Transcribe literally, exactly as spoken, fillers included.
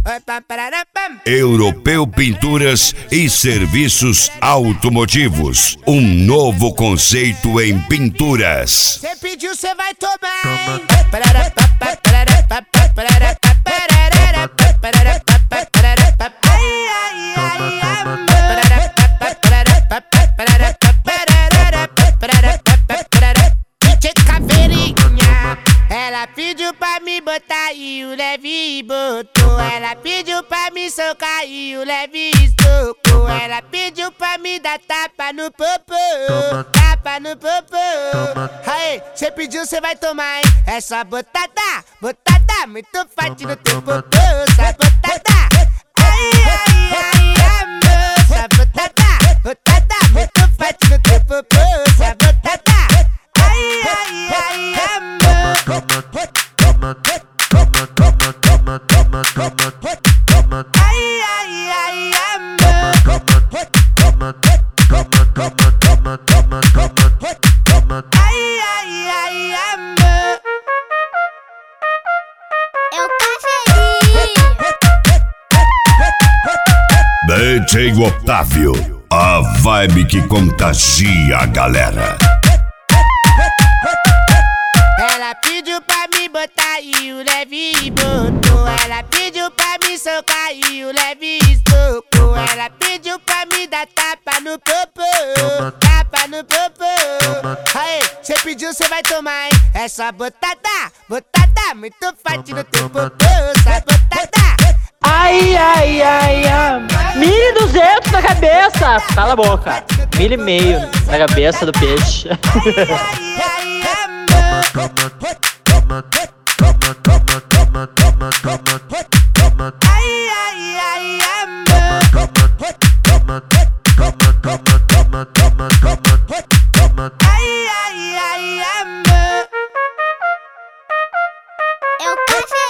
Europeu Pinturas e Serviços Automotivos. Um novo conceito em pinturas. Cê pediu, cê vai tomar, hein? Ela pediu pra me botar e o Leve botou. Ela pediu pra me socar e o Leve socou. Ela pediu pra me dar tapa no popô, tapa no popô. Aí, cê pediu, cê vai tomar, hein? É só botada, botada, muito forte no teu popô. Só botada, ai, ai, ai, amor. Só botada, botada, muito forte no teu popô. Só botada, ai, ai, ai, amor. Ai, ai, ai, amor. Ai, ai, ai, amor. É o cafezinho. D J Otávio, a vibe que contagia a galera. Ela pediu pra me botar e o Leve botou. Ela pediu pra me socar e o Leve socou. Ela pediu pra me dar tapa no popô, tapa no popô. Aí, cê pediu, cê vai tomar, hein? É só botada, botada, muito forte no teu popô. Só botada. Ai, ai, ai, ai. Mil e duzentos na cabeça. Cala a boca. Mil e meio na cabeça do peixe. Ai, ai, ai, amor. Ai, ai, ai, amor. Ai, ai, ai, amor. É o cafezinho.